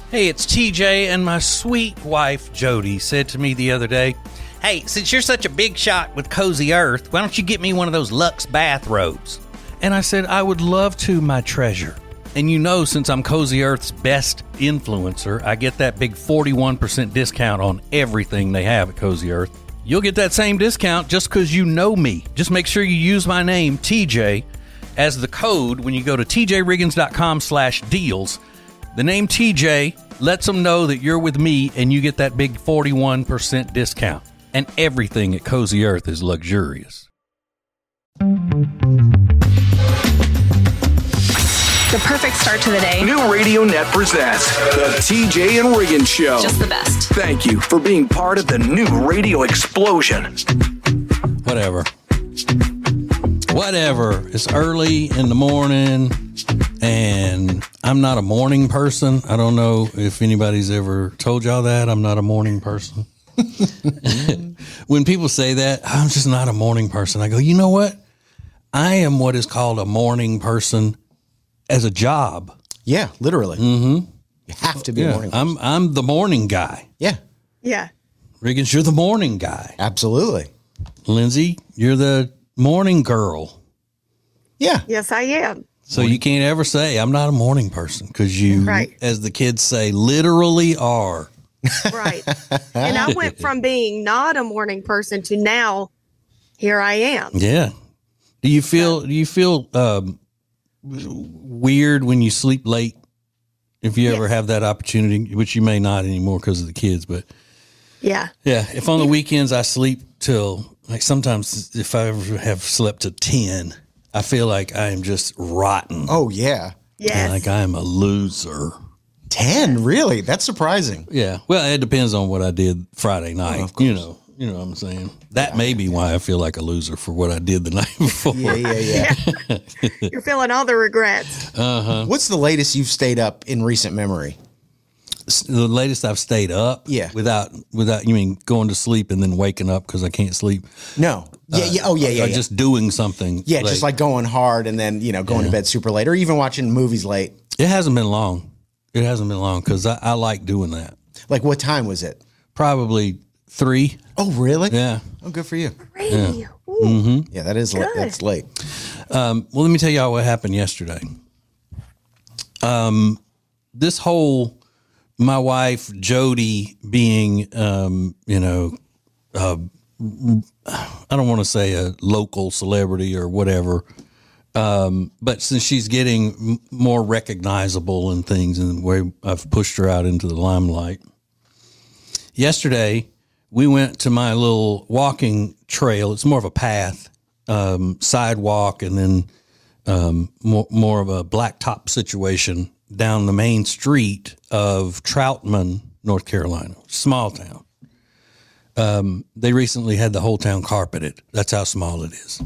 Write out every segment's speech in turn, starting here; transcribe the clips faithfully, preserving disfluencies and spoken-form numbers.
Hey, it's T J, and my sweet wife, Jody, said to me the other day, "Hey, since you're such a big shot with Cozy Earth, why don't you get me one of those Luxe bathrobes?" And I said, "I would love to, my treasure." And you know, since I'm Cozy Earth's best influencer, I get that big forty-one percent discount on everything they have at Cozy Earth. You'll get that same discount just because you know me. Just make sure you use my name, T J, as the code when you go to tjriggins.com slash deals. The name T J lets them know that you're with me, and you get that big forty-one percent discount. And everything at Cozy Earth is luxurious. The perfect start to the day. New Radio Net presents the T J and Riggins Show. Just the best. Thank you for being part of the new radio explosion. Whatever. Whatever. It's early in the morning, and I'm not a morning person. I don't know if anybody's ever told y'all that. I'm not a morning person. When people say that, I'm just not a morning person, I go, you know what? I am what is called a morning person as a job. Yeah, literally. Mm-hmm. You have to be Yeah, a morning person. I'm I'm the morning guy. Yeah, Yeah. Riggins, you're the morning guy. absolutely. Lindsay, you're the morning girl. Yeah. Yes, I am. So you can't ever say I'm not a morning person, because you, Right. as the kids say, literally are. Right. And I went from being not a morning person to now here I am. Yeah. Do you feel do you feel um, weird when you sleep late? If you ever Yes. have that opportunity, which you may not anymore because of the kids, but Yeah. yeah, if on the weekends I sleep till, like, sometimes if I ever have slept to ten, I feel like I am just rotten. Oh, yeah. Yes. Like I am a loser. ten, really? That's surprising. Yeah. Well, it depends on what I did Friday night. of course. you know, you know what I'm saying? That may be why I feel like a loser for what I did the night before. Yeah, yeah, yeah. You're feeling all the regrets. What's the latest you've stayed up in recent memory? The latest I've stayed up. Yeah. Without, without, you mean going to sleep and then waking up because I can't sleep? No. Yeah, yeah. Oh, yeah, yeah. Or yeah. just doing something. yeah, late. just like going hard and then, you know, going to bed super late or even watching movies late. It hasn't been long. It hasn't been long because I, I like doing that. Like, what time was it? Probably three. Oh, really? Yeah. Oh, good for you. Really? Ooh. Yeah, that is late. Good. That's late. Um, well, let me tell y'all what happened yesterday. Um, this whole, my wife, Jody, being, um, you know, uh, I don't want to say a local celebrity or whatever, um, but since she's getting m- more recognizable and things, and the way I've pushed her out into the limelight. Yesterday, we went to my little walking trail. It's more of a path, um, sidewalk, and then um, more, more of a blacktop situation down the main street of Troutman, North Carolina, small town. Um, they recently had the whole town carpeted. That's how small it is.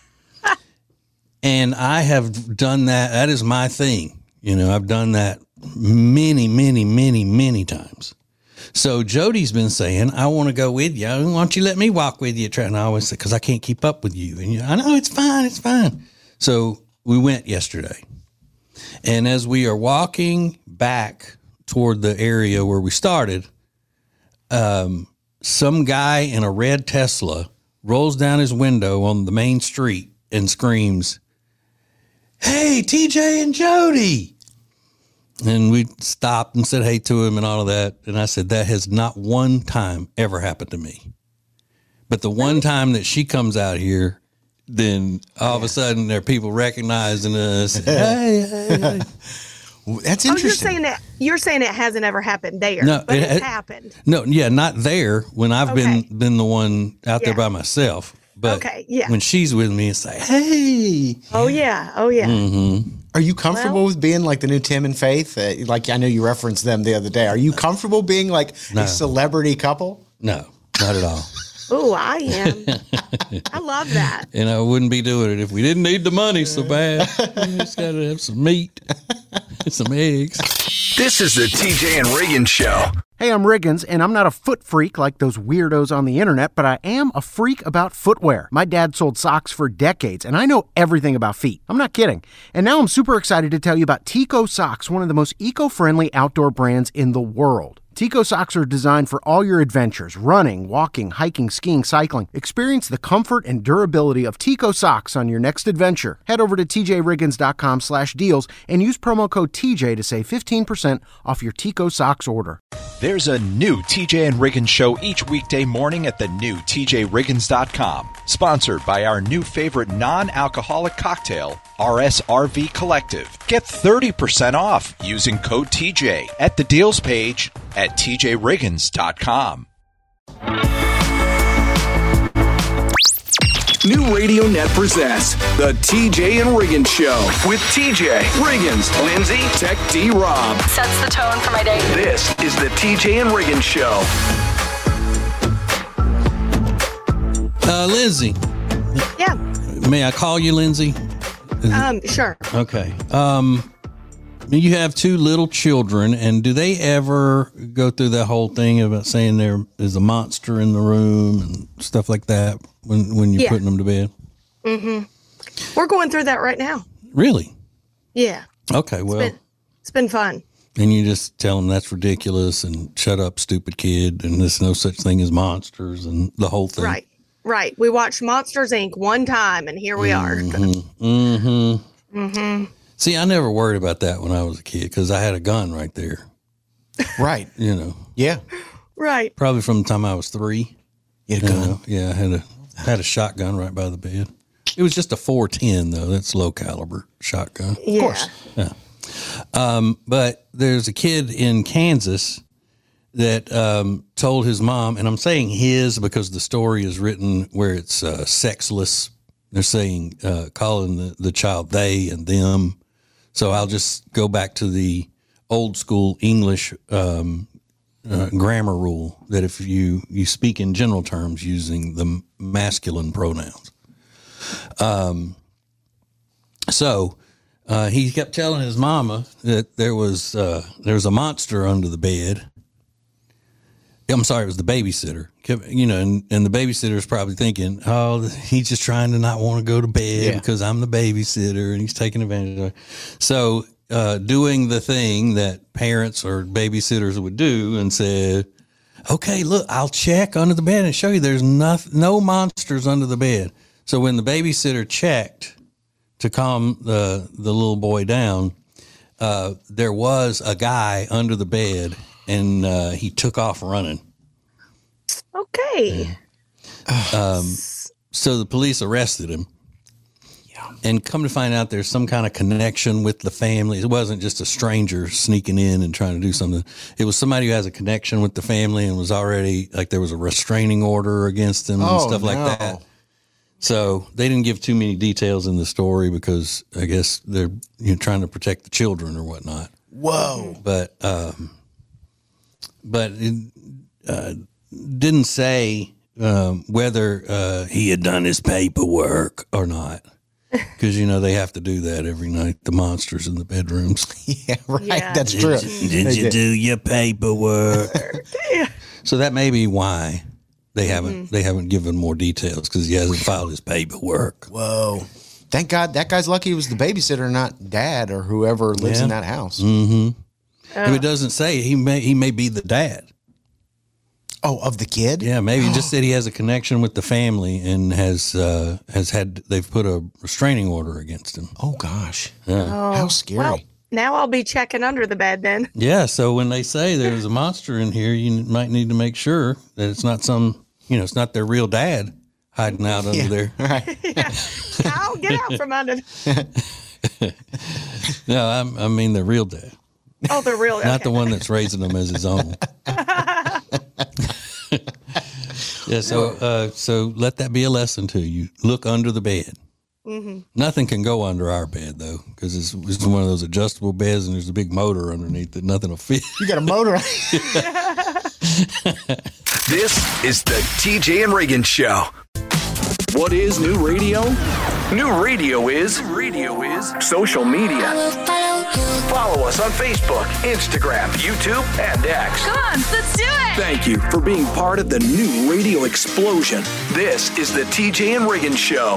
And I have done that. That is my thing. You know, I've done that many, many, many, many times. So Jody's been saying, I want to go with you. Why don't you let me walk with you? And I always say, because I can't keep up with you. And you, I know, it's fine. It's fine. So we went yesterday. And as we are walking back toward the area where we started, um, some guy in a red Tesla rolls down his window on the main street and screams, "Hey, T J and Jody." And we stopped and said hey to him and all of that. And I said, that has not one time ever happened to me. But the one time that she comes out here, then all of a sudden there are people recognizing us. Hey, hey, hey. That's Oh, interesting. you're saying that you're saying it hasn't ever happened there, No, but it- it's it- happened. No, yeah, not there when I've Okay. been been the one out there Yeah. by myself. But Okay, yeah. when she's with me, it's like, hey. Oh yeah, oh yeah. Mm-hmm. Are you comfortable Well- with being like the new Tim and Faith? Uh, like I know you referenced them the other day. Are you comfortable being like No. a celebrity couple? No, not at all. Oh, I am. I love that. And I wouldn't be doing it if we didn't need the money so bad. We just got to have some meat, some eggs. This is the T J and Riggins Show. Hey, I'm Riggins, and I'm not a foot freak like those weirdos on the internet, but I am a freak about footwear. My dad sold socks for decades, and I know everything about feet. I'm not kidding. And now I'm super excited to tell you about Tico Socks, one of the most eco-friendly outdoor brands in the world. Tico socks are designed for all your adventures, running, walking, hiking, skiing, cycling. Experience the comfort and durability of Tico socks on your next adventure. Head over to tjriggins.com slash deals and use promo code T J to save fifteen percent off your Tico socks order. There's a new T J and Riggins show each weekday morning at the new T J Riggins dot com. Sponsored by our new favorite non-alcoholic cocktail, R S R V Collective. Get thirty percent off using code T J at the deals page at T J Riggins dot com. New Radio Net presents the T J and Riggins Show with T J, Riggins, Lindsay, Tech D Rob. Sets the tone for my day. This is the T J and Riggins Show. Uh, Lindsay. Yeah. May I call you Lindsay? Um, sure. Okay. Um, you have two little children, and do they ever go through that whole thing about saying there is a monster in the room and stuff like that when, when you're Yeah. putting them to bed? Mm-hmm. We're going through that right now. Really? Yeah. Okay, well. It's been, it's been fun. And you just tell them that's ridiculous and shut up, stupid kid, and there's no such thing as monsters and the whole thing. Right. Right. We watched Monsters, Incorporated one time, and here we are. Mm-hmm. Mm-hmm. Mm-hmm. See, I never worried about that when I was a kid because I had a gun right there. Right. You know. Yeah. Right. Probably from the time I was three. You had a gun? know, yeah, I had a had a shotgun right by the bed. It was just a four ten though. That's low caliber shotgun. Yeah. Of course. Yeah. Um, but there's a kid in Kansas that um, told his mom, and I'm saying his because the story is written where it's uh, sexless. They're saying uh, calling the, the child they and them. So I'll just go back to the old school English um, uh, grammar rule that if you, you speak in general terms using the masculine pronouns. Um, so uh, he kept telling his mama that there was uh, there was a monster under the bed. I'm sorry, it was the babysitter. Kept, you know, and, and the babysitter is probably thinking, oh, he's just trying to not want to go to bed Yeah. because I'm the babysitter and he's taking advantage of it. So uh, doing the thing that parents or babysitters would do and said, okay, look, I'll check under the bed and show you there's no, no monsters under the bed. So when the babysitter checked to calm the, the little boy down, uh, there was a guy under the bed and uh, he took off running. Okay. Um, so the police arrested him. Yeah. And come to find out there's some kind of connection with the family. It wasn't just a stranger sneaking in and trying to do something. It was somebody who has a connection with the family and was already, like there was a restraining order against him and Oh, stuff like no. that. So they didn't give too many details in the story because I guess they're you know, trying to protect the children or whatnot. Whoa. But um, but it uh, didn't say um, whether uh, he had done his paperwork or not. Because, you know, they have to do that every night, the monsters in the bedrooms. Yeah, right. Yeah. That's Did, true. you- did They you did. do your paperwork? So that may be why they haven't they haven't given more details because he hasn't filed his paperwork. Whoa. Thank God that guy's lucky it was the babysitter, not dad or whoever lives Yeah. in that house. Mm-hmm. If it doesn't say, he may he may be the dad. Oh, of the kid? Yeah, maybe he just said he has a connection with the family and has uh, has had they've put a restraining order against him. Oh, gosh. Yeah. How scary. Well, now I'll be checking under the bed then. Yeah, so when they say there's a monster in here, you might need to make sure that it's not some, you know, it's not their real dad hiding out under Yeah, there. right. I'll get out from under. No, I'm, I mean the real dad, Oh, the real. not okay. the one that's raising them as his own. Yeah, so uh, so let that be a lesson to you. Look under the bed. Mm-hmm. Nothing can go under our bed though, because it's, it's one of those adjustable beds, and there's a big motor underneath that nothing will fit. You got a motor. This is the T J and Riggins Show. What is new radio? New radio is radio is social media. I will follow you Follow us on Facebook, Instagram, YouTube, and X. Come on, let's do it. Thank you for being part of the new radio explosion. This is the T J and Riggins Show.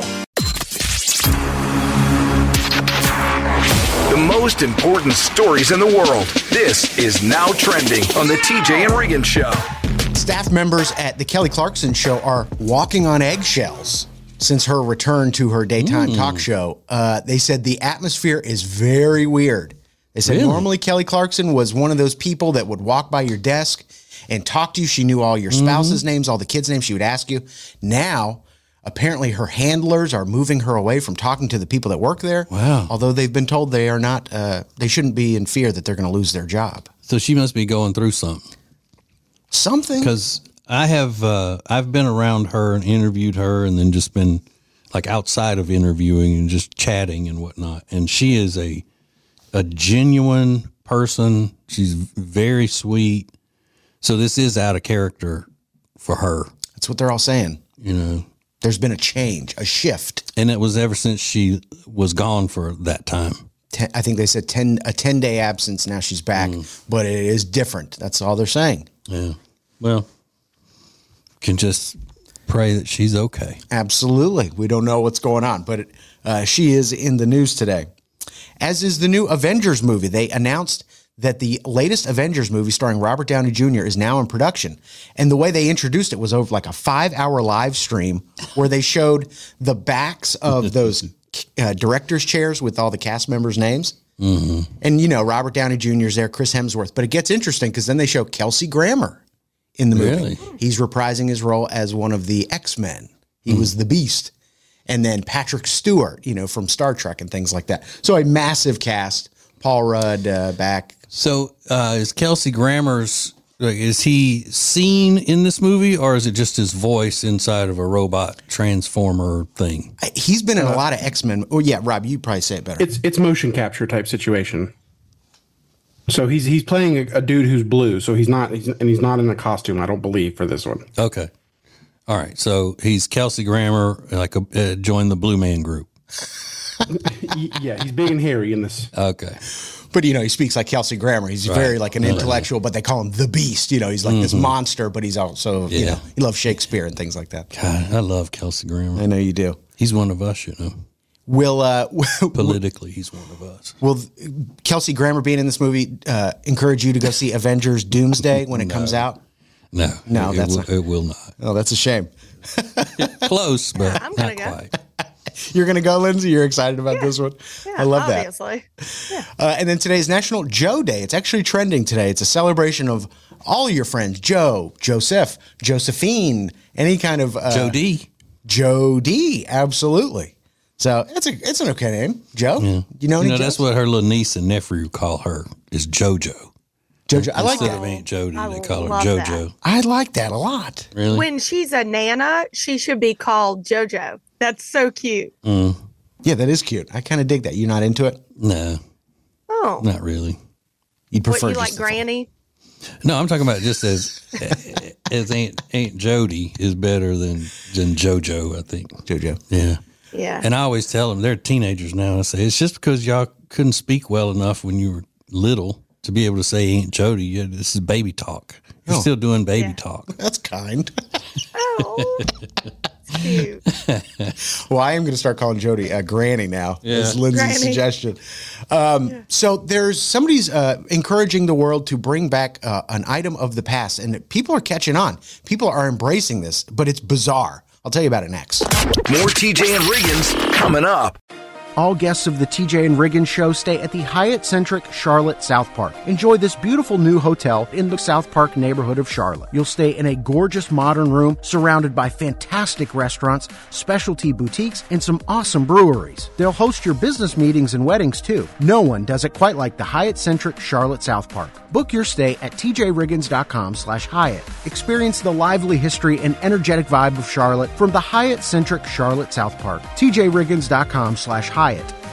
The most important stories in the world. This is Now Trending on the T J and Riggins Show. Staff members at the Kelly Clarkson Show are walking on eggshells since her return to her daytime mm. talk show. Uh, they said the atmosphere is very weird. They said really? Normally Kelly Clarkson was one of those people that would walk by your desk and talk to you. She knew all your spouses' mm-hmm. names, all the kids' names. She would ask you. Now, apparently her handlers are moving her away from talking to the people that work there. Wow. Although they've been told they are not, uh, they shouldn't be in fear that they're going to lose their job. So she must be going through something. Something? Because I have, uh, I've been around her and interviewed her and then just been like outside of interviewing and just chatting and whatnot. And she is a, a genuine person. She's very sweet. So this is out of character for her. That's what they're all saying. You know, there's been a change, a shift. And it was ever since she was gone for that time. Ten, I think they said ten a ten day absence. Now she's back, mm. but it is different. That's all they're saying. Yeah. Well, can just pray that she's okay. Absolutely. We don't know what's going on, but uh, she is in the news today. As is the new Avengers movie. They announced that the latest Avengers movie starring Robert Downey Junior is now in production. And the way they introduced it was over like a five hour live stream where they showed the backs of those uh, director's chairs with all the cast members' names. Mm-hmm. And, you know, Robert Downey Junior is there, Chris Hemsworth. But it gets interesting because then they show Kelsey Grammer in the movie. Really? He's reprising his role as one of the X-Men. He mm. was the Beast. And then Patrick Stewart, you know, from Star Trek and things like that. So a massive cast. Paul Rudd uh, back. So uh, is Kelsey Grammer's, like, is he seen in this movie or is it just his voice inside of a robot transformer thing? He's been in a lot of X-Men. Oh, yeah, Rob, you probably say it better. It's it's motion capture type situation. So he's he's playing a, a dude who's blue. So he's not, he's, and he's not in a costume, I don't believe, for this one. Okay. All right. So he's Kelsey Grammer, like a, uh, joined the Blue Man Group. Yeah, he's big and hairy in this. Okay. But, you know, he speaks like Kelsey Grammer. He's right. very like an intellectual, but they call him the Beast. You know, he's like mm-hmm. this monster, but he's also, yeah. you know, he loves Shakespeare and things like that. God, I love Kelsey Grammer. I know you do. He's one of us, you know. Will uh, politically, he's one of us. Will Kelsey Grammer being in this movie uh, encourage you to go see Avengers Doomsday when it no. comes out? No, no, it, that's it will, a, it will not. Oh, that's a shame. Close, but yeah, I'm gonna not go. quite. You're going to go, Lindsay? You're excited about yeah. this one? Yeah, I love obviously. that. Yeah. Uh, and then today's National Joe Day. It's actually trending today. It's a celebration of all your friends. Joe, Joseph, Josephine, any kind of... Uh, Joe D. Joe D, absolutely. So it's a it's an okay name. Joe? Yeah. You know any you know, Joes? that's what her little niece and nephew call her, is JoJo. JoJo. I like Instead that. of Aunt Jody, I they call her love JoJo. that. I like that a lot. Really? When she's a Nana, she should be called JoJo. That's so cute. Mm. Yeah, that is cute. I kind of dig that. You not into it? No. Oh. Not really. You'd prefer What, you just like the- Granny? No, I'm talking about just as as Aunt Aunt Jody is better than than JoJo, I think. JoJo. Yeah. Yeah. And I always tell them, they're teenagers now. I say, it's just because y'all couldn't speak well enough when you were little to be able to say Aunt Jody. Yeah, this is baby talk. You're Oh. still doing baby Yeah. talk. That's kind. Oh. It's cute. Well, I am going to start calling Jody uh, Granny now. Yeah. Is Lindsay's Granny. suggestion. Um, yeah. So there's somebody's uh, encouraging the world to bring back uh, an item of the past, and people are catching on. People are embracing this, but it's bizarre. I'll tell you about it next. More T J and Riggins coming up. All guests of the T J and Riggins Show stay at the Hyatt-centric Charlotte South Park. Enjoy this beautiful new hotel in the South Park neighborhood of Charlotte. You'll stay in a gorgeous modern room surrounded by fantastic restaurants, specialty boutiques, and some awesome breweries. They'll host your business meetings and weddings too. No one does it quite like the Hyatt-centric Charlotte South Park. Book your stay at t j riggins dot com slash Hyatt. Experience the lively history and energetic vibe of Charlotte from the Hyatt-centric Charlotte South Park. t j riggins dot com slash Hyatt.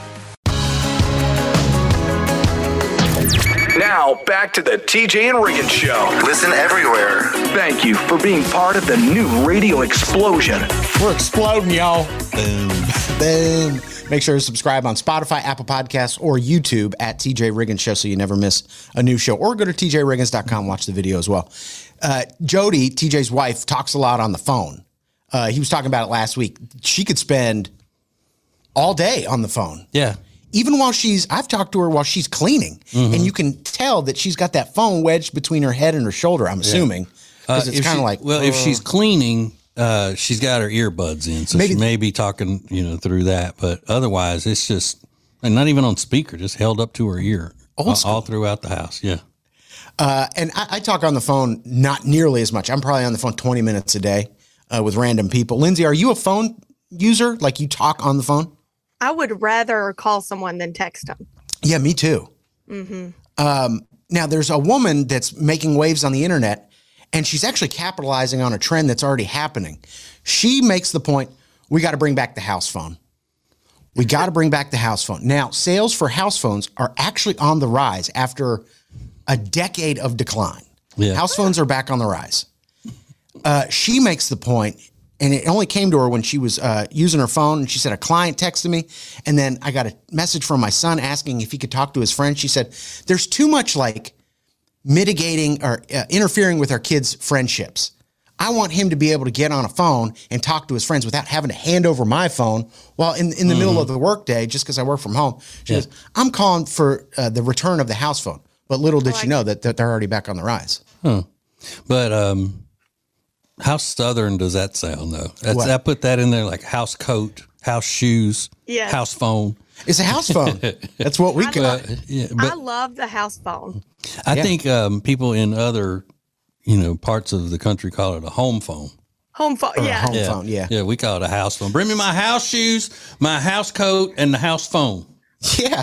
Now, back to the T J and Riggins Show. Listen everywhere. Thank you for being part of the new radio explosion. We're exploding, y'all. Boom. Boom. Make sure to subscribe on Spotify, Apple Podcasts, or YouTube at T J Riggins Show so you never miss a new show. Or go to T J Riggins dot com, watch the video as well. Uh, Jody, T J's wife, talks a lot on the phone. Uh, he was talking about it last week. She could spend all day on the phone. Yeah. Even while she's, I've talked to her while she's cleaning, mm-hmm. and you can tell that she's got that phone wedged between her head and her shoulder, I'm assuming. Because Uh, it's kind of like, well, uh, if she's cleaning, uh, she's got her earbuds in, so Maybe- she may be talking, you know, through that. But otherwise, it's just, and not even on speaker, just held up to her ear all, all throughout the house. Yeah. Uh, and I, I talk on the phone not nearly as much. I'm probably on the phone twenty minutes a day uh, with random people. Lindsay, are you a phone user? Like you talk on the phone? I would rather call someone than text them. Yeah, me too. Mm-hmm. Um, now, there's a woman that's making waves on the internet, and she's actually capitalizing on a trend that's already happening. She makes the point, we got to bring back the house phone. We got to bring back the house phone. Now, sales for house phones are actually on the rise after a decade of decline. Yeah. House phones are back on the rise. Uh, she makes the point, and it only came to her when she was uh, using her phone, and she said, a client texted me, and then I got a message from my son asking if he could talk to his friend. She said, there's too much like mitigating or uh, interfering with our kids' friendships. I want him to be able to get on a phone and talk to his friends without having to hand over my phone while in, in the mm-hmm. middle of the workday, just because I work from home. She yeah. goes, I'm calling for uh, the return of the house phone. But little did like she know that, that they're already back on the rise. Huh. But um, how Southern does that sound, though? That's, What? I put that in there like house coat, house shoes, Yes. house phone. It's a house phone. That's what we I call love- it. Yeah, I but love the house phone. I Yeah. think um, people in other, you know, parts of the country call it a home phone. Home phone. Or a Yeah. home phone, yeah. Yeah, we call it a house phone. Bring me my house shoes, my house coat, and the house phone. Yeah.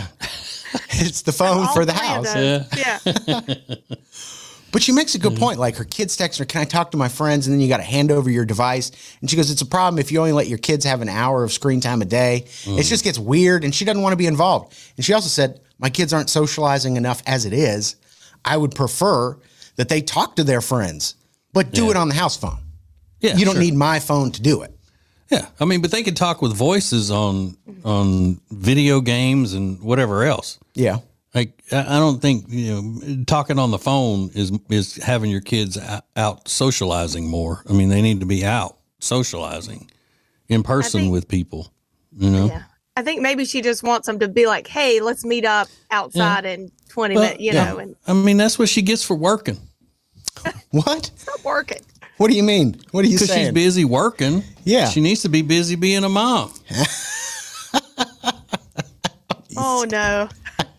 It's the phone All for the three of house. those. Yeah. But she makes a good point. Like her kids text her, can I talk to my friends? And then you got to hand over your device. And she goes, it's a problem if you only let your kids have an hour of screen time a day. It just gets weird. And she doesn't want to be involved. And she also said, my kids aren't socializing enough as it is. I would prefer that they talk to their friends, but do Yeah. it on the house phone. Yeah, You don't sure. need my phone to do it. Yeah, I mean, but they could talk with voices on on video games and whatever else. Yeah. Like, I I don't think, you know, talking on the phone is is having your kids out, out socializing more. I mean, they need to be out socializing in person think- with people, you know? Yeah. I think maybe she just wants them to be like, hey, let's meet up outside in twenty Well, minutes, you yeah. know, and I mean, that's what she gets for working. What? stop working. What do you mean? What are you Because she's saying? busy working. Yeah. She needs to be busy being a mom. Oh, no.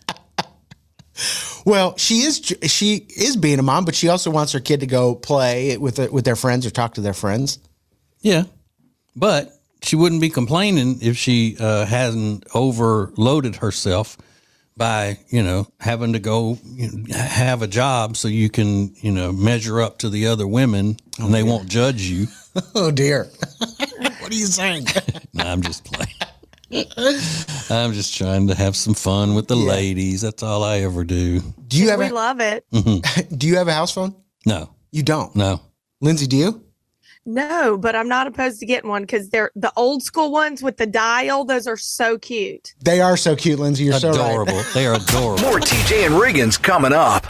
Well, she is she is being a mom, but she also wants her kid to go play with with their friends or talk to their friends. Yeah. But she wouldn't be complaining if she uh, hadn't overloaded herself by, you know, having to go you know, have a job so you can, you know, measure up to the other women and they won't judge you. Oh dear. What are you saying? No, I'm just playing. I'm just trying to have some fun with the Yeah. ladies. That's all I ever do. Do you have We a, love it. do you have a house phone? No, You don't. no. Lindsay, do you? No, but I'm not opposed to getting one because they're the old school ones with the dial. Those are so cute. They are so cute, Lindsay. You're so right. Adorable. They are adorable. More T J and Riggins coming up.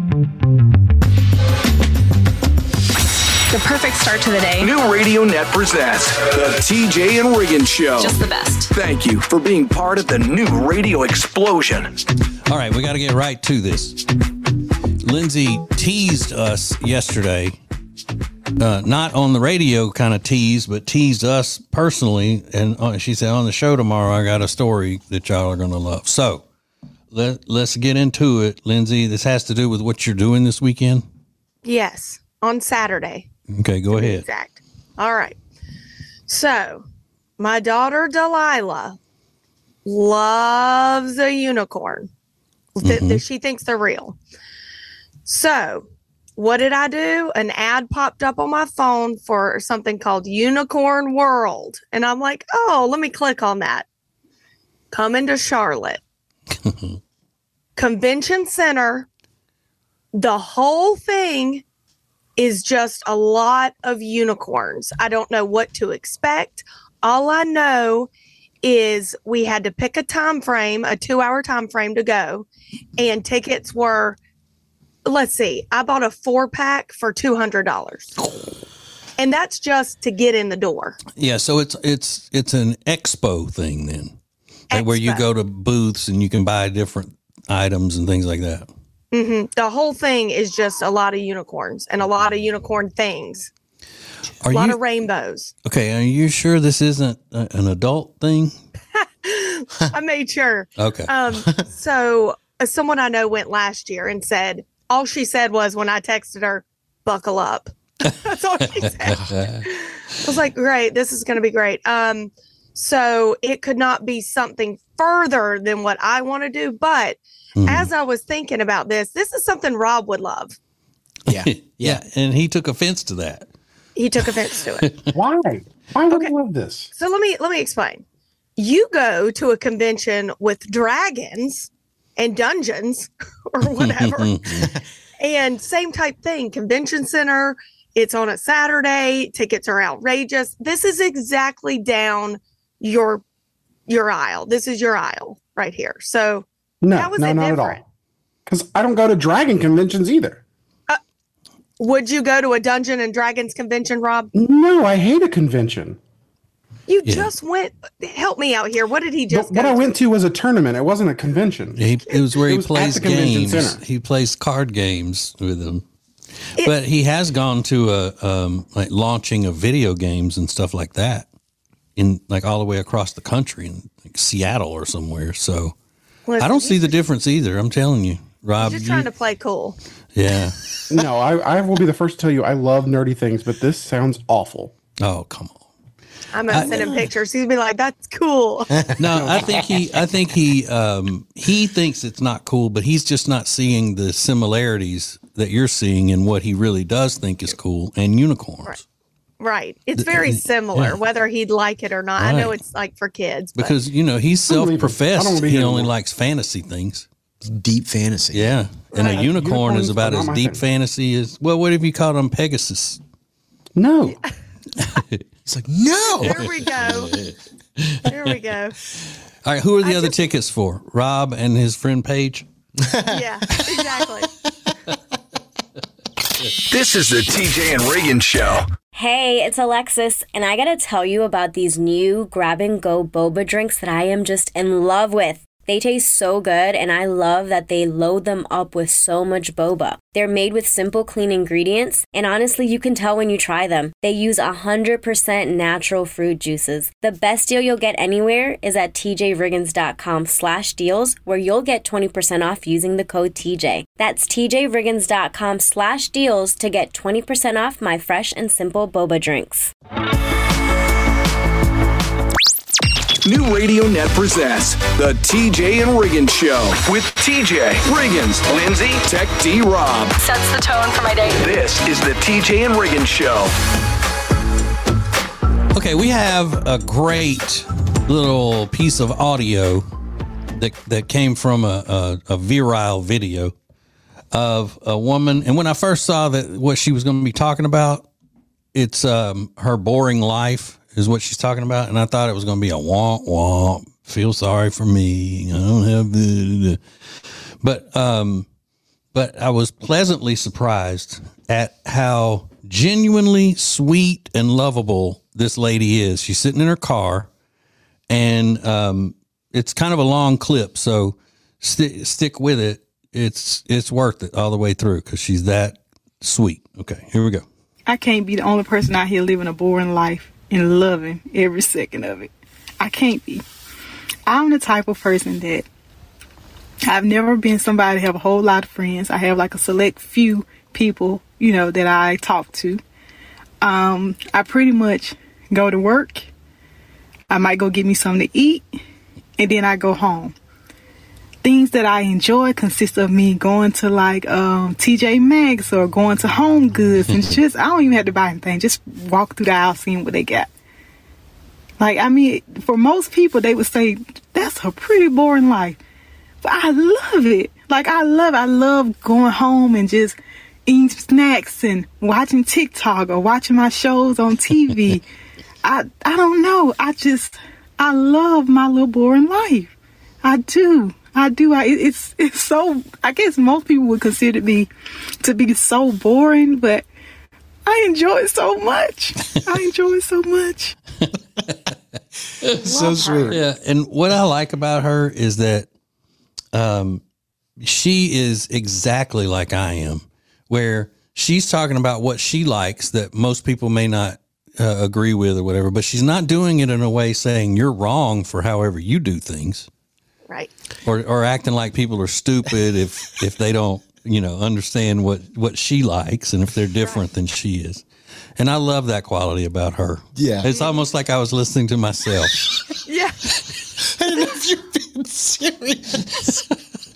The perfect start to the day. New Radio Net presents the T J and Riggins Show. Just the best. Thank you for being part of the new radio explosion. All right, we got to get right to this. Lindsay teased us yesterday, uh, not on the radio kind of tease, but teased us personally. And uh, she said, on the show tomorrow, I got a story that y'all are going to love. So let, let's get into it, Lindsay. This has to do with what you're doing this weekend. Yes, on Saturday. Okay, go ahead. Exact. All right. So, my daughter Delilah loves a unicorn. Th- th- she thinks they're real. So, what did I do? An ad popped up on my phone for something called Unicorn World. And I'm like, oh, let me click on that. Coming to Charlotte. Convention Center. The whole thing is just a lot of unicorns. I don't know what to expect. All I know is we had to pick a time frame, a two hour time frame to go. And tickets were, let's see, I bought a four pack for two hundred dollars. And that's just to get in the door. Yeah. So it's, it's, it's an expo thing then, Expo. where you go to booths and you can buy different items and things like that. Mm-hmm. The whole thing is just a lot of unicorns and a lot of unicorn things. Are a lot you, of rainbows. Okay. Are you sure this isn't a, an adult thing? I made sure. Okay. Um, so uh, someone I know went last year and said, all she said was when I texted her, buckle up. That's all she said. I was like, great, this is going to be great. Um, so it could not be something further than what I want to do. But mm. as I was thinking about this, this is something Rob would love. Yeah. Yeah. yeah. And he took offense to that. He took offense to it. Why? Why would Okay. I love this? So let me let me explain. You go to a convention with dragons and dungeons or whatever. And same type thing, convention center. It's on a Saturday. Tickets are outrageous. This is exactly down your your aisle. This is your aisle right here. So No, how was no, it not different? at all. Because I don't go to dragon conventions either. Would you go to a Dungeon and Dragons convention, Rob? No, I hate a convention. You Yeah. just went. Help me out here. What did he just But what go I to? went to was a tournament. It wasn't a convention. He, it was where It he was at plays the convention games. center. He plays card games with them. It- But he has gone to a um, like launching of video games and stuff like that in like all the way across the country in like Seattle or somewhere. So Listen, I don't see he's the difference either. I'm telling you, Rob. just you- trying to play cool. yeah. No, I, I will be the first to tell you I love nerdy things, but this sounds awful. Oh, come on. I'm gonna send him pictures. He'd be like, "That's cool." No, I think he, I think he, um, he thinks it's not cool, but he's just not seeing the similarities that you're seeing in what he really does think is cool and unicorns. Right. Right. It's very similar, yeah. whether he'd like it or not. I know Right. it's like for kids, but Because, you know, he's I don't believe him. I don't self-professed. wanna be He here only anymore. likes fantasy things. Deep fantasy. Yeah. And a Right. unicorn is Unicorns about are not as my deep thing. fantasy as, well, what have you called them? Pegasus. No. He's like, no. here we go. Here we go. All right. Who are the I other just- tickets for? Rob and his friend Paige? Yeah, exactly. This is the T J and Reagan Show. Hey, it's Alexis, and I gotta tell you about these new grab-and-go boba drinks that I am just in love with. They taste so good, and I love that they load them up with so much boba. They're made with simple, clean ingredients, and honestly, you can tell when you try them. They use one hundred percent natural fruit juices. The best deal you'll get anywhere is at tjriggins.com slash deals, where you'll get twenty percent off using the code T J. That's tjriggins.com slash deals to get twenty percent off my fresh and simple boba drinks. New Radio Net presents the T J and Reagan Show with T J, Riggins, Lindsay, Tech D Rob. Sets the tone for my day. This is the T J and Reagan Show. Okay, we have a great little piece of audio that that came from a, a, a viral video of a woman. And when I first saw that what she was going to be talking about, it's um, her boring life is what she's talking about. And I thought it was going to be a womp womp. Feel sorry for me. I don't have the, but um, but I was pleasantly surprised at how genuinely sweet and lovable this lady is. She's sitting in her car, and um, it's kind of a long clip, so st- stick with it. It's it's worth it all the way through because she's that sweet. Okay, here we go. I can't be the only person out here living a boring life and loving every second of it. I can't be. I'm the type of person that I've never been somebody to have a whole lot of friends. I have like a select few people, you know, that I talk to. Um, I pretty much go to work. I might go get me something to eat, and then I go home. Things that I enjoy consist of me going to like um, T J Maxx or going to Home Goods and just, I don't even have to buy anything. Just walk through the aisle, seeing what they got. Like, I mean, for most people, they would say, that's a pretty boring life. But I love it. Like, I love I love going home and just eating snacks and watching TikTok or watching my shows on T V. I I don't know. I just, I love my little boring life. I do. I do. I, it's it's so, I guess most people would consider me to be so boring, but I enjoy it so much. I enjoy it so much. So sweet. Yeah. And what I like about her is that um, she is exactly like I am, where she's talking about what she likes that most people may not uh, agree with or whatever, but she's not doing it in a way saying you're wrong for however you do things. Right. Or, or acting like people are stupid if, if they don't, you know, understand what, what she likes and if they're different right. than she is. And I love that quality about her. Yeah. It's almost like I was listening to myself. Yeah. I don't know if you're being serious.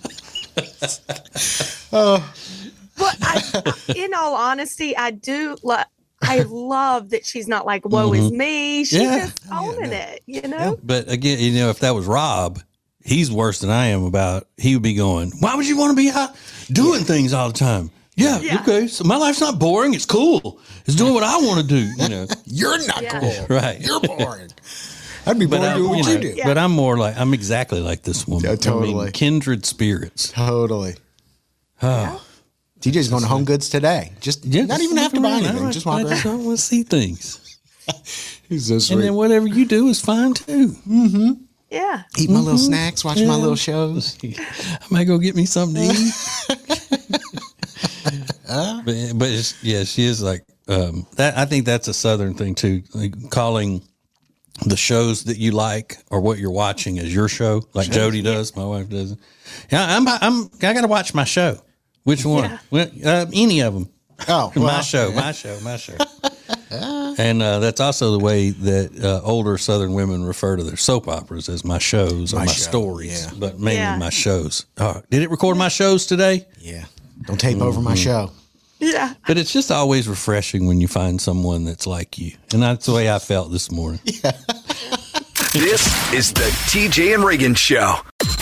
Oh. But I, in all honesty, I do love, I love that she's not like, woe Mm-hmm. is me. She's Yeah. just owning Yeah, no. it, you know? But again, you know, if that was Rob, he's worse than I am about, he would be going, why would you want to be out doing yeah. things all the time? Yeah, yeah, okay. So my life's not boring. It's cool. It's doing what I want to do. You know, you're not yeah. cool. Right. You're boring. I'd be bored doing what you, know, you do. Yeah. But I'm more like, I'm exactly like this woman. Yeah, totally. I mean, kindred spirits. Totally. Oh. Yeah. T J's going to Home Goods today. Just yeah, not even have to buy anything. I, just want I just don't want to see things. He's so sweet. And then whatever you do is fine too. Mm-hmm. Yeah. Eat my mm-hmm. little snacks, watch yeah. my little shows. I might go get me something to eat. uh, but but it's, yeah, she is like um, that. I think that's a Southern thing too, like calling the shows that you like or what you're watching as your show, like sure. Jody does. My wife does. Yeah, I'm. I'm. I got to watch my show. Which one? Yeah. Well, uh, any of them. Oh, well, my show, my show, my show. And uh, that's also the way that uh, older Southern women refer to their soap operas as my shows or my, my show, stories, yeah. but mainly yeah. my shows. Oh, did it record my shows today? Yeah. Don't tape mm-hmm. over my show. Yeah. But it's just always refreshing when you find someone that's like you. And that's the way I felt this morning. Yeah. This is the T J and Reagan Show.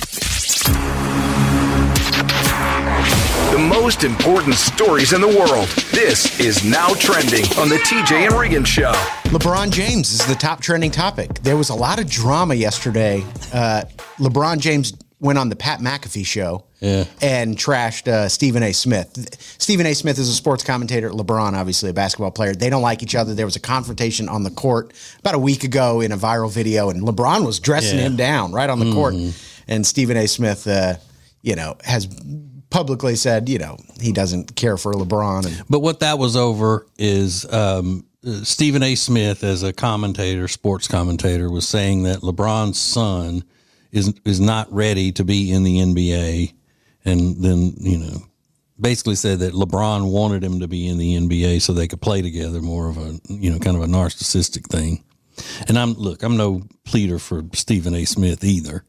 The most important stories in the world. This is Now Trending on the T J and Reagan Show. LeBron James is the top trending topic. There was a lot of drama yesterday. Uh, LeBron James went on the Pat McAfee show yeah. and trashed uh, Stephen A. Smith. Stephen A. Smith is a sports commentator. LeBron, obviously, a basketball player. They don't like each other. There was a confrontation on the court about a week ago in a viral video, and LeBron was dressing yeah. him down right on the mm-hmm. court. And Stephen A. Smith, uh, you know, has publicly said, you know, he doesn't care for LeBron. And, but what that was over is um, Stephen A. Smith, as a commentator, sports commentator, was saying that LeBron's son is is not ready to be in the N B A, and then, you know, basically said that LeBron wanted him to be in the N B A so they could play together, more of a, you know, kind of a narcissistic thing. And I'm, look, I'm no pleader for Stephen A. Smith either,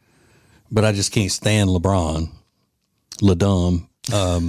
but I just can't stand LeBron. LeDum. Um,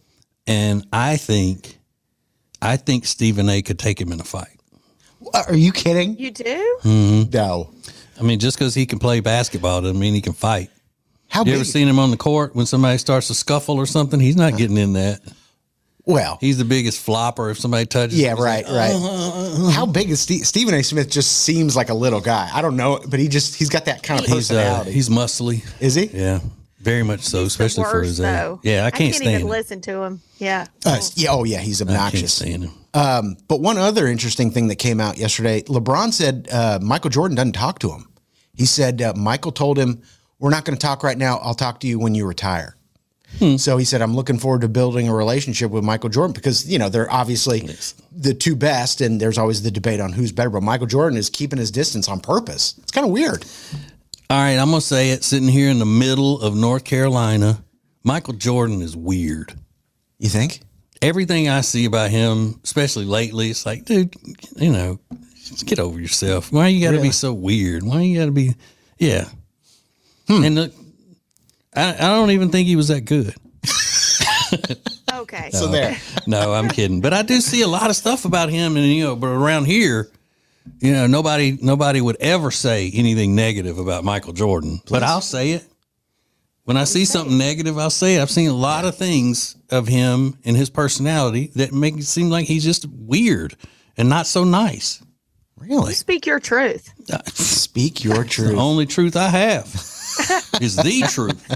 and I think, I think Stephen A. could take him in a fight. Are you kidding? You do? Mm-hmm. No. I mean, just because he can play basketball doesn't mean he can fight. How you big? ever seen him on the court when somebody starts to scuffle or something? He's not getting in that. Well, he's the biggest flopper if somebody touches yeah, him. right, like, right. Uh, uh, How big is Steve, Stephen A. Smith? Just seems like a little guy. I don't know, but he just he's got that kind of he's, personality. Uh, he's muscly. Is he? Yeah, very much so, he's especially worst, for his age. though. Yeah, I can't, I can't stand even him. listen to him. Yeah. Uh, yeah. Oh, yeah. He's obnoxious. I can't stand him. Um, but one other interesting thing that came out yesterday, LeBron said uh, Michael Jordan doesn't talk to him. He said uh, Michael told him, "We're not going to talk right now. I'll talk to you when you retire." Hmm. So he said, "I'm looking forward to building a relationship with Michael Jordan," because, you know, they're obviously yes. the two best, and there's always the debate on who's better. But Michael Jordan is keeping his distance on purpose. It's kind of weird. All right, I'm going to say it. Sitting here in the middle of North Carolina, Michael Jordan is weird. You think? Everything I see about him, especially lately, it's like, dude, you know, just get over yourself. Why you got to really? be so weird? Why you got to be, yeah. Hmm. And look, I, I don't even think he was that good. Okay. No, so there. No, I'm kidding. But I do see a lot of stuff about him, and, you know, but around here, you know, nobody nobody would ever say anything negative about Michael Jordan. Please. But I'll say it. When I see something negative, I'll say it. I've seen a lot of things of him and his personality that make it seem like he's just weird and not so nice. Really? Speak your truth. Speak your truth. The only truth I have is the truth.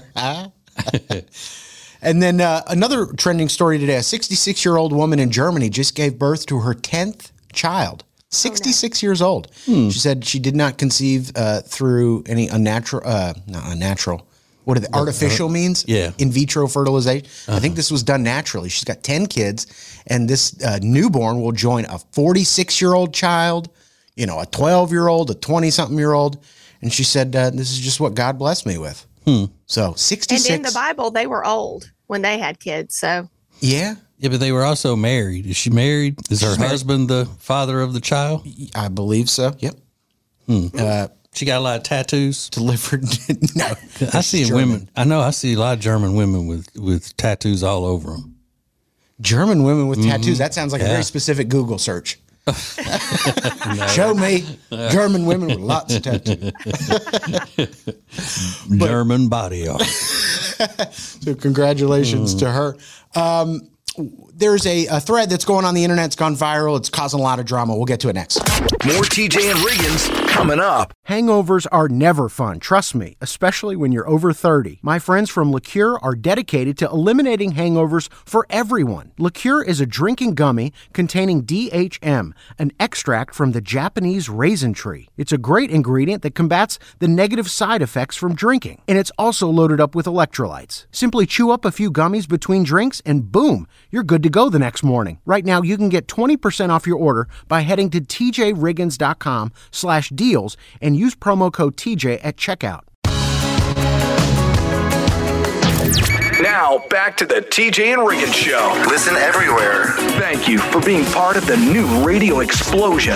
And then uh, another trending story today, a sixty-six-year-old woman in Germany just gave birth to her tenth child. sixty-six oh, no. years old. Hmm. She said she did not conceive uh, through any unnatural, uh, not unnatural, what are the artificial uh, means? Yeah. In vitro fertilization. Uh-huh. I think this was done naturally. She's got ten kids, and this uh, newborn will join a forty-six-year-old child, you know, a twelve-year-old, a twenty-something-year-old. And she said, uh, this is just what God blessed me with. Hmm. So sixty-six. And in the Bible, they were old when they had kids. So yeah, yeah, but they were also married. Is she married? Is her married. husband the father of the child? I believe so. Yep. Hmm. Uh, she got a lot of tattoos. Delivered. No, I see German. women. I know. I see a lot of German women with with tattoos all over them. German women with mm-hmm. tattoos. That sounds like yeah. a very specific Google search. Show me German women with lots of tattoos. German body art. So congratulations mm. to her. Um, there's a, a thread that's going on the internet. It's gone viral. It's causing a lot of drama. We'll get to it next. More T J and Riggins coming up. Hangovers are never fun, trust me, especially when you're over thirty. My friends from Liqueur are dedicated to eliminating hangovers for everyone. Liqueur is a drinking gummy containing D H M, an extract from the Japanese raisin tree. It's a great ingredient that combats the negative side effects from drinking, and it's also loaded up with electrolytes. Simply chew up a few gummies between drinks and boom, you're good to go the next morning. Right now, you can get twenty percent off your order by heading to tjriggins.com slash deals and use promo code T J at checkout. Now, back to the T J and Riggins Show. Listen everywhere. Thank you for being part of the new radio explosion.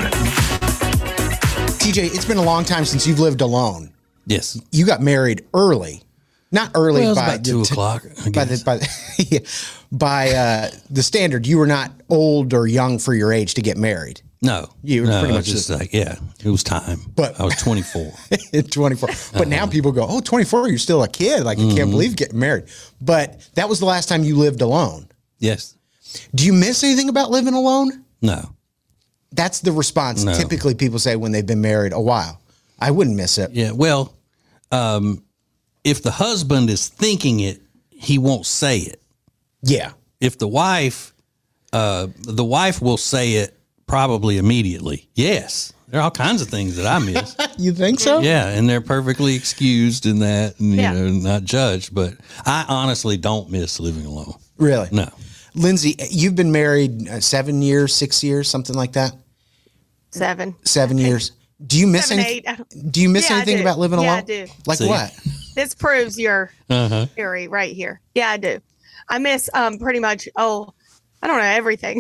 T J, it's been a long time since you've lived alone. Yes. You got married early. Not early well, it was by about two t- o'clock. I by the, by, the, yeah, by uh, the standard, you were not old or young for your age to get married. No, you were no, pretty I much was just the, like, yeah, it was time. But I was twenty-four. twenty-four. But uh-huh. now people go, oh, twenty-four, you're still a kid. Like, you mm-hmm. can't believe getting married. But that was the last time you lived alone. Yes. Do you miss anything about living alone? No. That's the response no. typically people say when they've been married a while. I wouldn't miss it. Yeah, well, um, if the husband is thinking it, he won't say it. Yeah. If the wife, uh, the wife will say it probably immediately. Yes. There are all kinds of things that I miss. You think so? Yeah, and they're perfectly excused in that and, you yeah. know, not judged. But I honestly don't miss living alone. Really? No. Lindsay, you've been married uh, seven years, six years, something like that? Seven. Seven years. Do you miss Seven, any, eight. Do you miss yeah, anything about living yeah, alone? Yeah, I do. Like See? What? This proves your uh-huh. theory right here. Yeah, I do. I miss um pretty much, oh, I don't know, everything.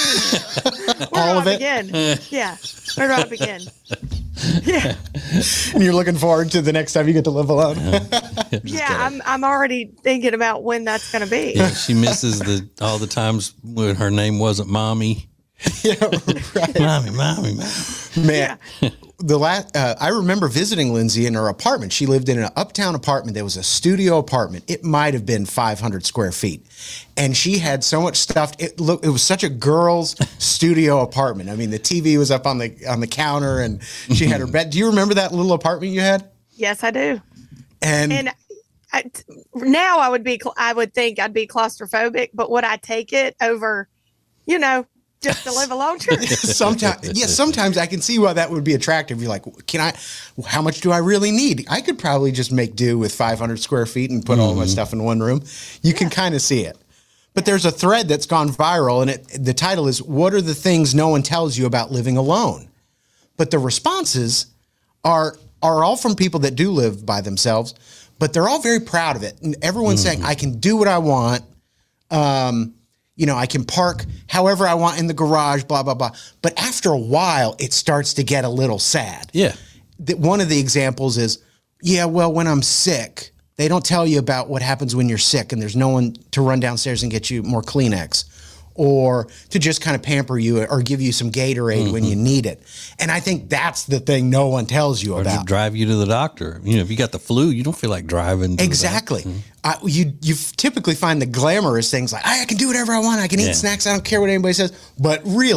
All of it? Begin? Yeah. Where do I begin? Yeah. And you're looking forward to the next time you get to live alone? Yeah, I'm I'm already thinking about when that's going to be. Yeah, she misses the all the times when her name wasn't Mommy. Yeah, right. Mommy, mommy, mommy. Man, yeah. the last uh, I remember visiting Lindsay in her apartment. She lived in an uptown apartment. There was a studio apartment. It might have been five hundred square feet, and she had so much stuff. It look, it was such a girl's studio apartment. I mean, the T V was up on the on the counter, and she had her bed. Do you remember that little apartment you had? Yes, I do. And and I, now I would be, I would think I'd be claustrophobic, but would I take it over, you know? Just to live alone, sure. Sometimes, yeah, sometimes I can see why that would be attractive. You're like, can I, how much do I really need? I could probably just make do with five hundred square feet and put mm-hmm. all my stuff in one room. You yeah. can kind of see it. But there's a thread that's gone viral, and it, the title is, What Are the Things No One Tells You About Living Alone? But the responses are are all from people that do live by themselves, but they're all very proud of it. And everyone's mm-hmm. saying, I can do what I want. Um, You know, I can park however I want in the garage, blah, blah, blah. But after a while, it starts to get a little sad. Yeah. The, one of the examples is, yeah, well, when I'm sick, they don't tell you about what happens when you're sick and there's no one to run downstairs and get you more Kleenex or to just kind of pamper you or give you some Gatorade mm-hmm. when you need it. And I think that's the thing no one tells you or about. To drive you to the doctor. You know, if you got the flu, you don't feel like driving. To Exactly. The doctor. Uh, you you typically find the glamorous things like, I can do whatever I want. I can eat yeah. snacks. I don't care what anybody says. But really,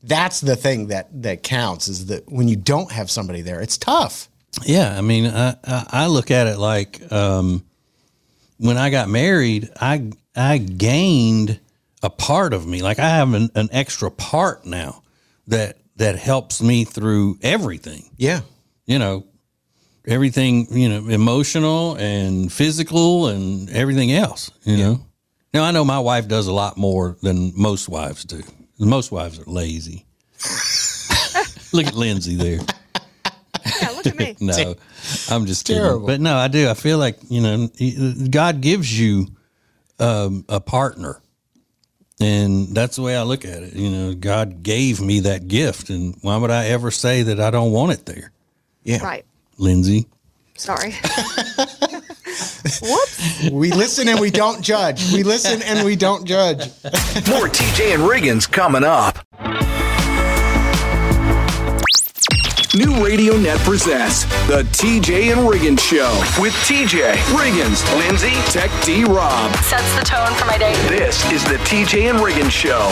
that's the thing that that counts is that when you don't have somebody there, it's tough. Yeah, I mean, I I, I look at it like um, when I got married, I I gained a part of me. Like I have an, an extra part now that that helps me through everything. Yeah, you know, everything. You know, emotional and physical and everything else. You yeah. know. Now I know my wife does a lot more than most wives do. Most wives are lazy. Look at Lindsay there. Yeah, look at me. No, I'm just kidding. Terrible. But no, I do. I feel like, you know, God gives you um, a partner. And that's the way I look at it. You know, God gave me that gift. And why would I ever say that I don't want it there? Yeah. Right. Lindsay. Sorry. Whoops. We listen and we don't judge. We listen and we don't judge. More T J and Riggins coming up. New Radio Net presents the T J and Riggins Show with T J, Riggins, Lindsay, Tech D Rob. Sets the tone for my day. This is the T J and Riggins Show.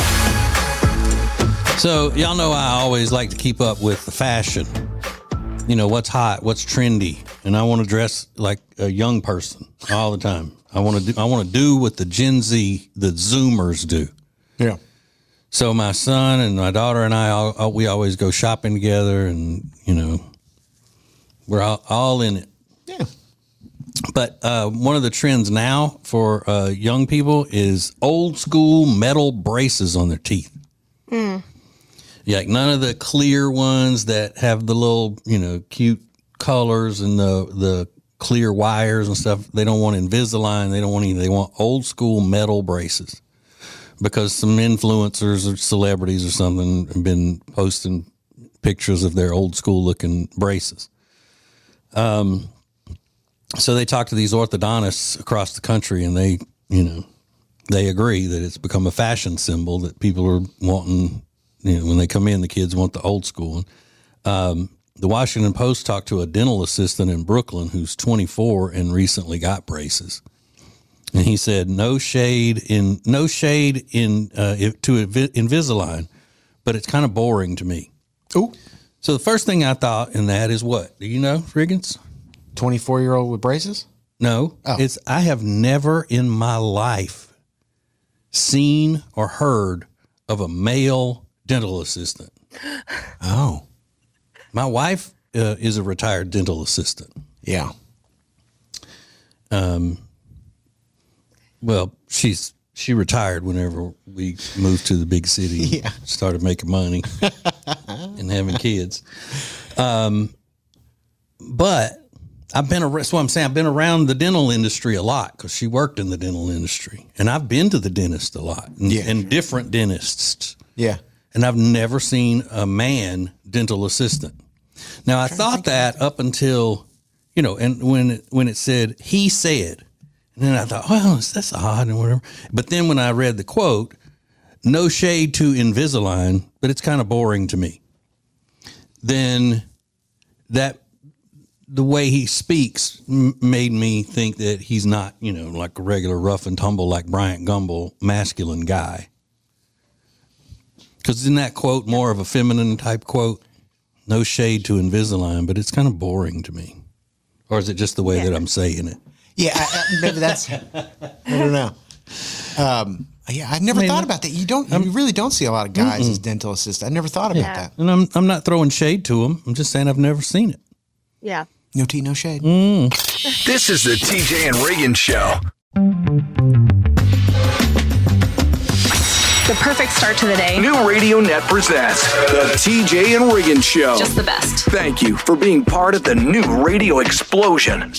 So y'all know I always like to keep up with the fashion. You know, what's hot, what's trendy. And I want to dress like a young person all the time. I want to do, I want to do what the Gen Z, the Zoomers do. Yeah. So my son and my daughter and I, all, we always go shopping together and, you know, we're all, all in it. Yeah. But uh, one of the trends now for uh, young people is old school metal braces on their teeth. Mm. Yeah, like none of the clear ones that have the little, you know, cute colors and the the clear wires and stuff. They don't want Invisalign. They don't want any. They want old school metal braces because some influencers or celebrities or something have been posting pictures of their old school looking braces. Um, so they talk to these orthodontists across the country, and they, you know, they agree that it's become a fashion symbol that people are wanting. You know, when they come in, the kids want the old school one. Um, the Washington Post talked to a dental assistant in Brooklyn who's twenty-four and recently got braces. And he said, no shade in, no shade in, uh, to Invisalign, but it's kind of boring to me. Ooh. So the first thing I thought in that is what? Do you know, Riggins? twenty-four year old with braces? No, oh. it's, I have never in my life seen or heard of a male dental assistant. Oh. My wife uh, is a retired dental assistant. Yeah. Um. Well, she's she retired whenever we moved to the big city. Yeah. And started making money and having kids. Um. But I've been around. So I'm saying I've been around the dental industry a lot because she worked in the dental industry, and I've been to the dentist a lot, and, yeah. and different dentists. Yeah. And I've never seen a man dental assistant. Now, I thought that up until, you know, and when it, when it said, he said, and then I thought, well, that's odd and whatever. But then when I read the quote, no shade to Invisalign, but it's kind of boring to me. Then that, the way he speaks m- made me think that he's not, you know, like a regular rough and tumble like Bryant Gumbel masculine guy. Because isn't that quote more of a feminine type quote? No shade to Invisalign, but it's kind of boring to me. Or is it just the way yeah. that I'm saying it? Yeah, I, I, maybe that's, I don't know. Um, yeah, I never I mean, thought about that. You don't, you I'm, really don't see a lot of guys mm-mm. as dental assistants. I never thought about yeah. that. And I'm, I'm not throwing shade to them. I'm just saying I've never seen it. Yeah. No tea, no shade. Mm. This is the T J and Riggins Show. The perfect start to the day. New Radio Net presents the T J and Riggins Show. Just the best. Thank you for being part of the new radio explosion.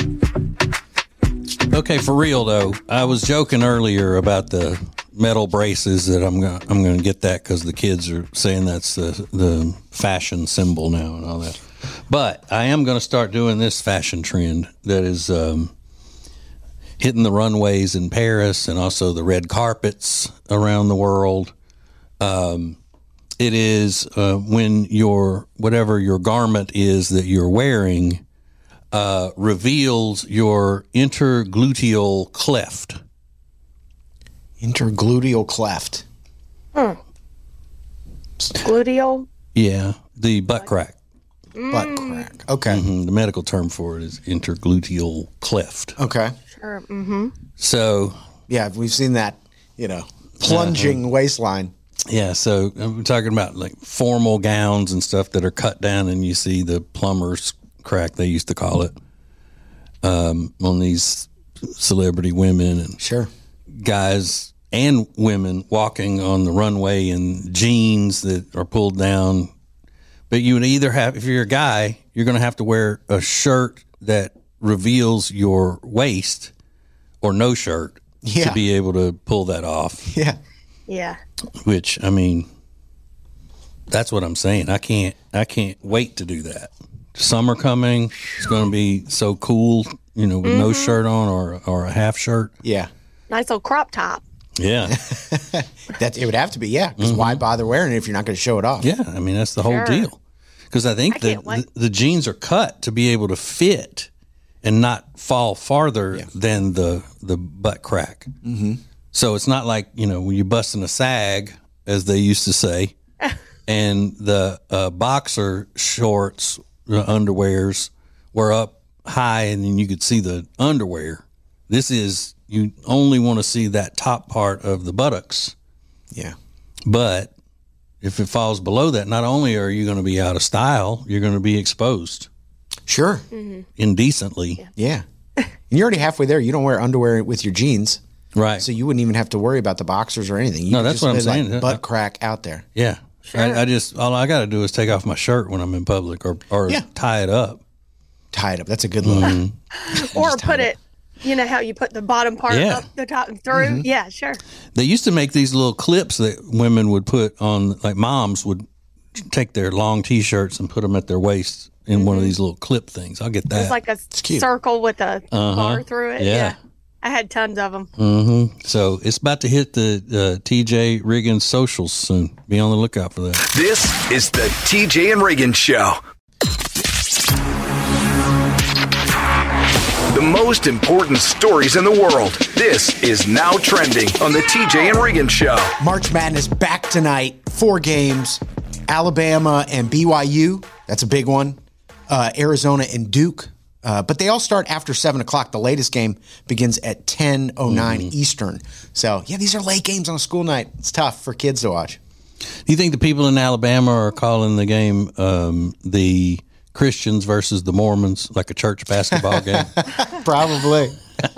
Okay, for real though, I was joking earlier about the metal braces that I'm going I'm going to get that because the kids are saying that's the the fashion symbol now and all that. But I am going to start doing this fashion trend that is um, hitting the runways in Paris and also the red carpets around the world. Um, it is uh, when your whatever your garment is that you're wearing uh, reveals your intergluteal cleft. Intergluteal cleft. Hmm. Gluteal? Yeah, the butt crack. Butt crack. Okay. hmm The medical term for it is intergluteal cleft. Okay. Sure. Mm-hmm. So, yeah, we've seen that, you know, plunging uh-huh. waistline. Yeah, so I'm talking about like formal gowns and stuff that are cut down, and you see the plumber's crack, they used to call it, um, on these celebrity women and sure guys and women walking on the runway in jeans that are pulled down. But you would either have, if you're a guy, you're going to have to wear a shirt that reveals your waist or no shirt yeah. to be able to pull that off. Yeah. Yeah. Which, I mean, that's what I'm saying. I can't, I can't wait to do that. Summer coming, it's going to be so cool, you know, with mm-hmm. no shirt on or, or a half shirt. Yeah. Nice old crop top. Yeah. that it would have to be, yeah. Because mm-hmm. why bother wearing it if you're not going to show it off? Yeah. I mean, that's the sure. whole deal. Because I think I the, the, the jeans are cut to be able to fit and not fall farther yeah. than the, the butt crack. Mm-hmm. So it's not like, you know, when you're busting a sag, as they used to say, and the uh, boxer shorts, the underwears were up high and then you could see the underwear. This is, you only want to see that top part of the buttocks. Yeah. But if it falls below that, not only are you going to be out of style, you're going to be exposed. Sure. Mm-hmm. Indecently. Yeah. yeah. And you're already halfway there. You don't wear underwear with your jeans. Right. So you wouldn't even have to worry about the boxers or anything. You no, that's what I'm saying. That butt crack out there. Yeah. Sure. I, I just, all I got to do is take off my shirt when I'm in public or, or yeah. tie it up. Tie it up. That's a good look. Mm-hmm. Or put it, you know how you put the bottom part yeah. up the top and through? Mm-hmm. Yeah, sure. They used to make these little clips that women would put on, like moms would take their long T-shirts and put them at their waist in mm-hmm. one of these little clip things. I'll get that. It's like a circle with a uh-huh. bar through it. Yeah. yeah. I had tons of them. Mm-hmm. So it's about to hit the uh, T J Riggins socials soon. Be on the lookout for that. This is the T J and Riggins Show. The most important stories in the world. This is Now Trending on the T J and Riggins Show. March Madness back tonight. Four games. Alabama and B Y U. That's a big one. Uh, Arizona and Duke. Uh, but they all start after seven o'clock. The latest game begins at ten oh nine mm-hmm. Eastern. So, yeah, these are late games on a school night. It's tough for kids to watch. Do you think the people in Alabama are calling the game um, the Christians versus the Mormons, like a church basketball game? Probably.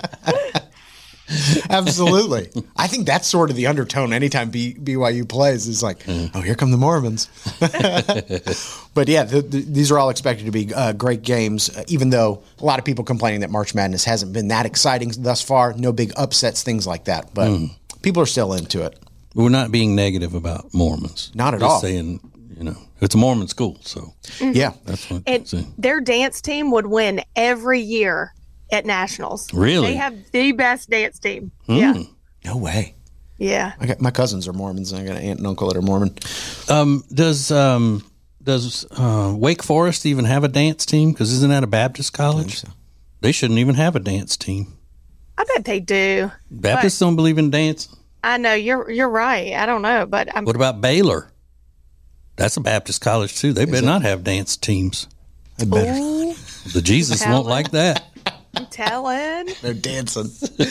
Absolutely. I think that's sort of the undertone anytime B- BYU plays is like, mm. oh, here come the Mormons. But yeah, the, the, these are all expected to be uh, great games, uh, even though a lot of people complaining that March Madness hasn't been that exciting thus far. No big upsets, things like that. But mm. people are still into it. We're not being negative about Mormons. Not at Just all. saying, you know, it's a Mormon school. So mm-hmm. yeah, that's what and their dance team would win every year at nationals. Really? They have the best dance team. Mm. Yeah. No way. Yeah. I got, my cousins are Mormons, and I got an aunt and uncle that are Mormon. Um, does um, does uh, Wake Forest even have a dance team? Because isn't that a Baptist college? So. They shouldn't even have a dance team. I bet they do. Baptists don't believe in dance. I know you're you're right. I don't know, but I'm. What about Baylor? That's a Baptist college too. They better not have dance teams. They better. Ooh, the Jesus won't like that. I'm telling. They're dancing.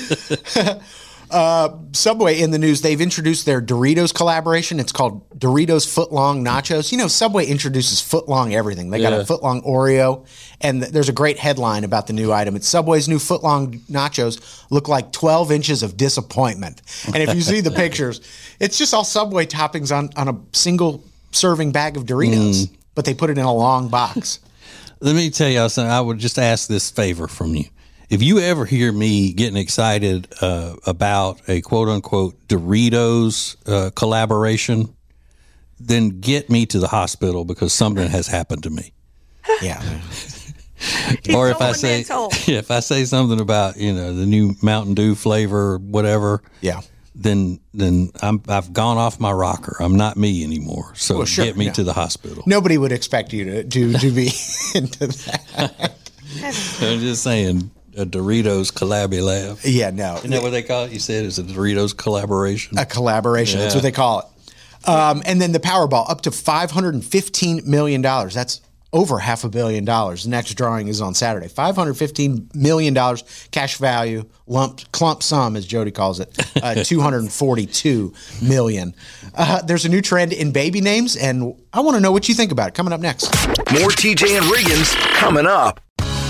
uh, Subway in the news. They've introduced their Doritos collaboration. It's called Doritos Footlong Nachos. You know, Subway introduces footlong everything. They got yeah. a footlong Oreo, and th- there's a great headline about the new item. It's Subway's new footlong nachos look like twelve inches of disappointment. And if you see the pictures, it's just all Subway toppings on, on a single serving bag of Doritos, mm. but they put it in a long box. Let me tell you something. I would just ask this favor from you. If you ever hear me getting excited uh, about a quote-unquote Doritos uh, collaboration, then get me to the hospital because something has happened to me. Yeah. Or if I say if I say something about, you know, the new Mountain Dew flavor or whatever, yeah, then then I'm I've gone off my rocker. I'm not me anymore. So well, sure, get me yeah. to the hospital. Nobody would expect you to to, to be into that. I'm just saying a Doritos collab. Yeah, no. Isn't that what they call it? You said it's a Doritos collaboration. A collaboration. Yeah. That's what they call it. Um, and then the Powerball up to five hundred fifteen million dollars. That's over half a billion dollars. The next drawing is on Saturday. five hundred fifteen million dollars cash value, lump, clump sum, as Jody calls it, uh, two hundred forty-two million dollars. Uh, there's a new trend in baby names, and I want to know what you think about it. Coming up next. More T J and Riggins coming up.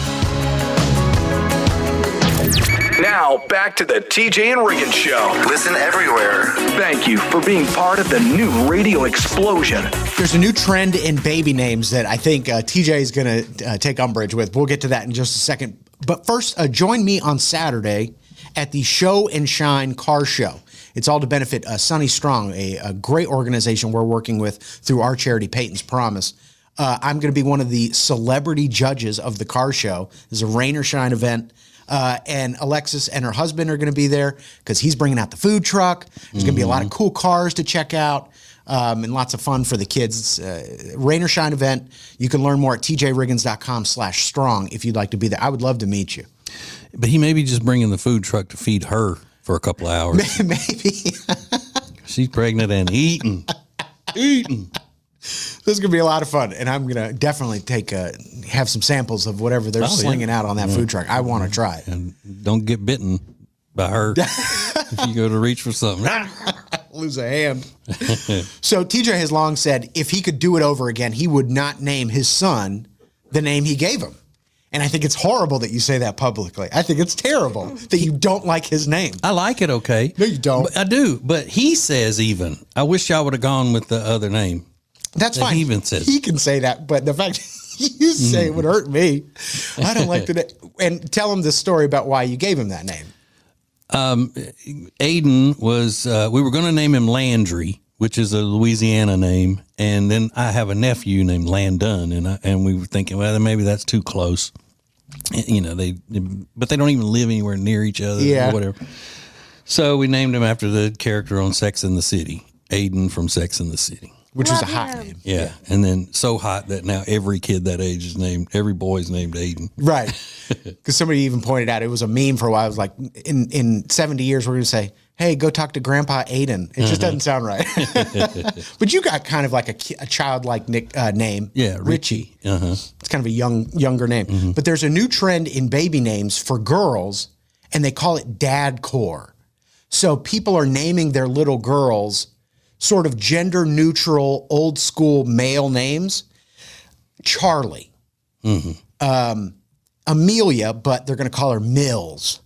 Now, back to the T J and Riggins Show. Listen everywhere. Thank you for being part of the new radio explosion. There's a new trend in baby names that I think uh, T J is going to uh, take umbrage with. We'll get to that in just a second. But first, uh, join me on Saturday at the Show and Shine Car Show. It's all to benefit uh, Sunny Strong, a, a great organization we're working with through our charity, Peyton's Promise. Uh, I'm going to be one of the celebrity judges of the car show. It's a rain or shine event. Uh, and Alexis and her husband are going to be there because he's bringing out the food truck. There's mm-hmm. going to be a lot of cool cars to check out um, and lots of fun for the kids. It's a rain or shine event. You can learn more at tjriggins.com slash strong if you'd like to be there. I would love to meet you. But he may be just bringing the food truck to feed her for a couple of hours. Maybe. She's pregnant and eating. Eating. This is going to be a lot of fun, and I'm going to definitely take a, have some samples of whatever they're oh, slinging yeah. out on that yeah. food truck. I want to try it. And don't get bitten by her if you go to reach for something. Lose a hand. So T J has long said if he could do it over again, he would not name his son the name he gave him. And I think it's horrible that you say that publicly. I think it's terrible that you don't like his name. I like it, okay. No, you don't. But I do, but he says even, I wish y'all would have gone with the other name. That's that fine. He even says he can say that, but the fact you say it would hurt me. I don't like the and tell him the story about why you gave him that name. Um, Aiden was. Uh, we were going to name him Landry, which is a Louisiana name, and then I have a nephew named Landon, and I, and we were thinking, well, then maybe that's too close. And, you know, they, but they don't even live anywhere near each other. Yeah, or whatever. So we named him after the character on Sex and the City, Aiden from Sex and the City. Which was a hot name. Yeah. yeah. And then so hot that now every kid that age is named, every boy is named Aiden. Right. Because somebody even pointed out, it was a meme for a while. It was like, in, in seventy years, we're going to say, hey, go talk to Grandpa Aiden. It just uh-huh. doesn't sound right. But you got kind of like a, a childlike nick, uh, name. Yeah, Richie. Uh-huh. It's kind of a young, younger name. Mm-hmm. But there's a new trend in baby names for girls, and they call it dadcore. So people are naming their little girls sort of gender neutral, old school male names. Charlie, mm-hmm. um, Amelia, but they're going to call her Mills.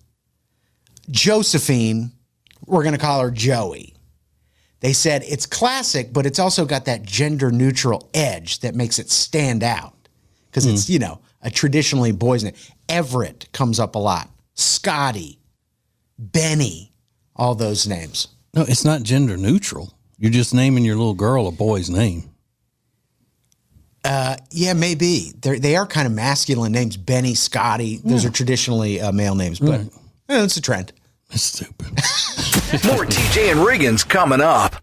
Josephine, we're going to call her Joey. They said it's classic, but it's also got that gender neutral edge that makes it stand out because mm-hmm. it's, you know, a traditionally boy's name. Everett comes up a lot. Scotty, Benny, all those names. No, it's not gender neutral. You're just naming your little girl a boy's name. Uh, yeah, maybe. They're, they are kind of masculine names. Benny, Scotty. Those yeah. are traditionally uh, male names, but right. eh, it's a trend. It's stupid. More T J and Riggins coming up.